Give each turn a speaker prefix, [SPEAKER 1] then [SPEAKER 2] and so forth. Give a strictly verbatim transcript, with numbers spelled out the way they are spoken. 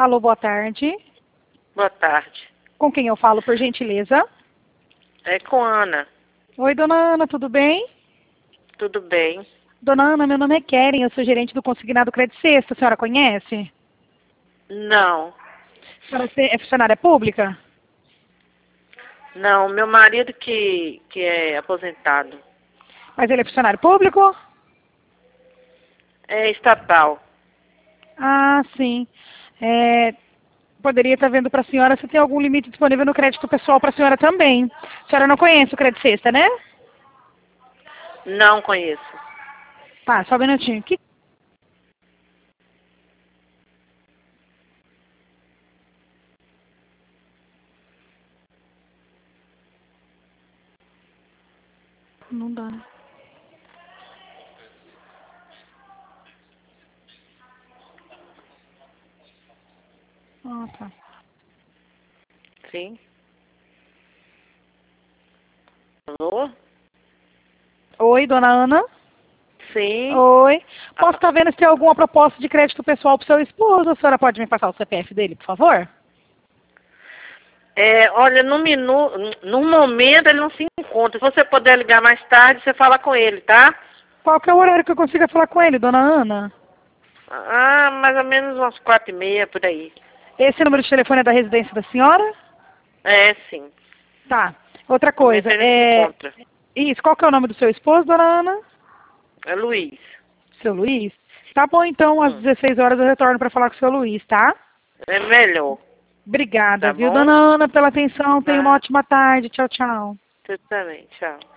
[SPEAKER 1] Alô, boa tarde.
[SPEAKER 2] Boa tarde.
[SPEAKER 1] Com quem eu falo, por gentileza?
[SPEAKER 2] É com a Ana.
[SPEAKER 1] Oi, dona Ana, tudo bem?
[SPEAKER 2] Tudo bem?
[SPEAKER 1] Dona Ana, meu nome é Keren, eu sou gerente do Consignado Crédito Sexta. A senhora conhece?
[SPEAKER 2] Não.
[SPEAKER 1] A senhora é funcionária pública?
[SPEAKER 2] Não, meu marido que, que é aposentado.
[SPEAKER 1] Mas ele é funcionário público?
[SPEAKER 2] É estatal.
[SPEAKER 1] Ah, sim. É, poderia estar vendo para a senhora se tem algum limite disponível no crédito pessoal para a senhora também. A senhora não conhece o Crédito Sexta, né?
[SPEAKER 2] Não conheço.
[SPEAKER 1] Tá, só um minutinho. Que... Não dá. Ah, tá.
[SPEAKER 2] Sim. Alô?
[SPEAKER 1] Oi, dona Ana?
[SPEAKER 2] Sim.
[SPEAKER 1] Oi. Posso estar vendo se tem alguma proposta de crédito pessoal para o seu esposo? A senhora pode me passar o C P F dele, por favor?
[SPEAKER 2] É, olha, no, minu... no momento ele não se encontra. Se você puder ligar mais tarde, você fala com ele, tá?
[SPEAKER 1] Qual que é o horário que eu consiga falar com ele, dona Ana?
[SPEAKER 2] Ah, mais ou menos umas quatro e meia, por aí.
[SPEAKER 1] Esse número de telefone é da residência da senhora?
[SPEAKER 2] É, sim.
[SPEAKER 1] Tá. Outra
[SPEAKER 2] No momento
[SPEAKER 1] coisa,
[SPEAKER 2] ele não se
[SPEAKER 1] é...
[SPEAKER 2] encontra.
[SPEAKER 1] Isso, qual que é o nome do seu esposo, dona Ana?
[SPEAKER 2] É Luiz.
[SPEAKER 1] Seu Luiz? Tá bom, então, às
[SPEAKER 2] Hum.
[SPEAKER 1] dezesseis horas eu retorno para falar com o seu Luiz, tá?
[SPEAKER 2] É melhor.
[SPEAKER 1] Obrigada,
[SPEAKER 2] Tá
[SPEAKER 1] viu,
[SPEAKER 2] bom?
[SPEAKER 1] dona Ana, pela atenção. Tenha uma
[SPEAKER 2] Tá.
[SPEAKER 1] ótima tarde. Tchau, tchau.
[SPEAKER 2] Você também. Tchau.